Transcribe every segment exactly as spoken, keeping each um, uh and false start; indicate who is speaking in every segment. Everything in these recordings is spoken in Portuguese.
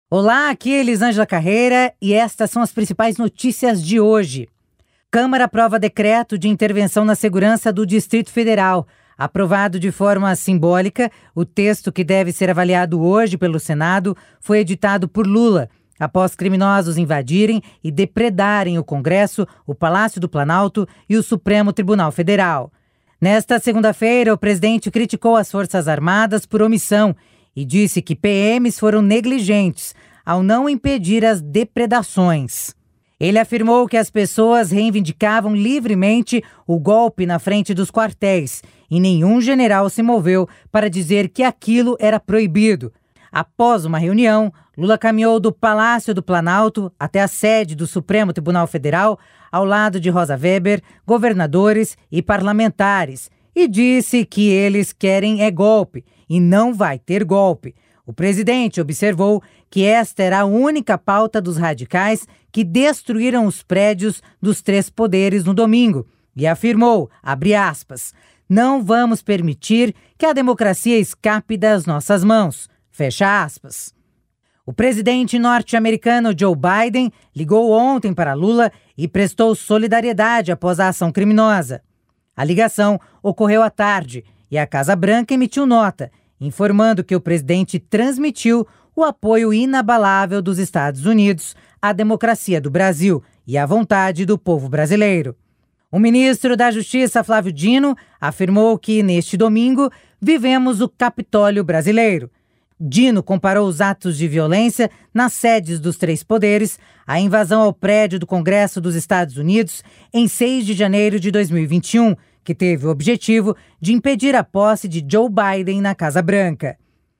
Speaker 1: Olá, aqui é Elisângela Carreira e estas são as principais notícias de hoje. Câmara aprova decreto de intervenção na segurança do Distrito Federal. Aprovado de forma simbólica, o texto que deve ser avaliado hoje pelo Senado foi editado por Lula, após criminosos invadirem e depredarem o Congresso, o Palácio do Planalto e o Supremo Tribunal Federal. Nesta segunda-feira, o presidente criticou as Forças Armadas por omissão e disse que P Ms foram negligentes ao não impedir as depredações. Ele afirmou que as pessoas reivindicavam livremente o golpe na frente dos quartéis e nenhum general se moveu para dizer que aquilo era proibido. Após uma reunião, Lula caminhou do Palácio do Planalto até a sede do Supremo Tribunal Federal, ao lado de Rosa Weber, governadores e parlamentares, e disse que eles querem é golpe e não vai ter golpe. O presidente observou que esta era a única pauta dos radicais que destruíram os prédios dos três poderes no domingo e afirmou, abre aspas, não vamos permitir que a democracia escape das nossas mãos, fecha aspas. O presidente norte-americano Joe Biden ligou ontem para Lula e prestou solidariedade após a ação criminosa. A ligação ocorreu à tarde e a Casa Branca emitiu nota, informando que o presidente transmitiu o apoio inabalável dos Estados Unidos à democracia do Brasil e à vontade do povo brasileiro. O ministro da Justiça, Flávio Dino, afirmou que, neste domingo, vivemos o Capitólio brasileiro. Dino comparou os atos de violência nas sedes dos três poderes à invasão ao prédio do Congresso dos Estados Unidos em seis de janeiro de dois mil e vinte e um, que teve o objetivo de impedir a posse de Joe Biden na Casa Branca.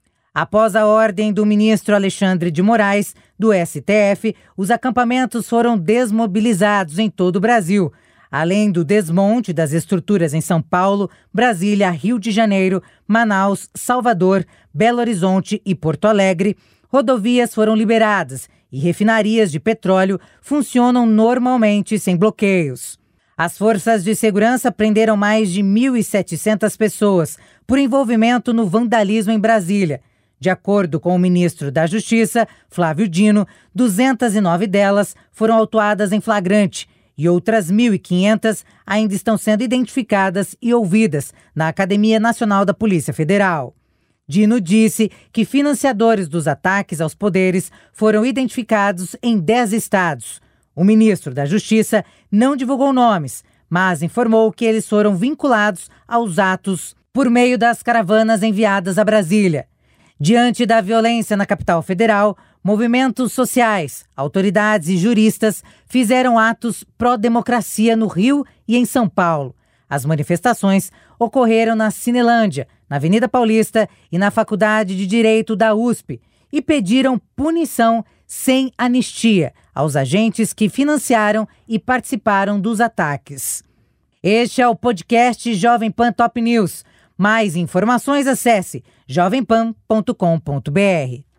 Speaker 1: Após a ordem do ministro Alexandre de Moraes, do S T F, os acampamentos foram desmobilizados em todo o Brasil, além do desmonte das estruturas em São Paulo, Brasília, Rio de Janeiro, Manaus, Salvador, Belo Horizonte e Porto Alegre. Rodovias foram liberadas e refinarias de petróleo funcionam normalmente sem bloqueios. As forças de segurança prenderam mais de mil e setecentas pessoas por envolvimento no vandalismo em Brasília. De acordo com o ministro da Justiça, Flávio Dino, duzentas e nove delas foram autuadas em flagrante e outras mil e quinhentas ainda estão sendo identificadas e ouvidas na Academia Nacional da Polícia Federal. Dino disse que financiadores dos ataques aos poderes foram identificados em dez estados. O ministro da Justiça não divulgou nomes, mas informou que eles foram vinculados aos atos por meio das caravanas enviadas a Brasília. Diante da violência na capital federal, movimentos sociais, autoridades e juristas fizeram atos pró-democracia no Rio e em São Paulo. As manifestações ocorreram na Cinelândia, na Avenida Paulista e na Faculdade de Direito da U S P e pediram punição sem anistia aos agentes que financiaram e participaram dos ataques. Este é o podcast Jovem Pan Top News. Mais informações, acesse jovem pan ponto com ponto b r.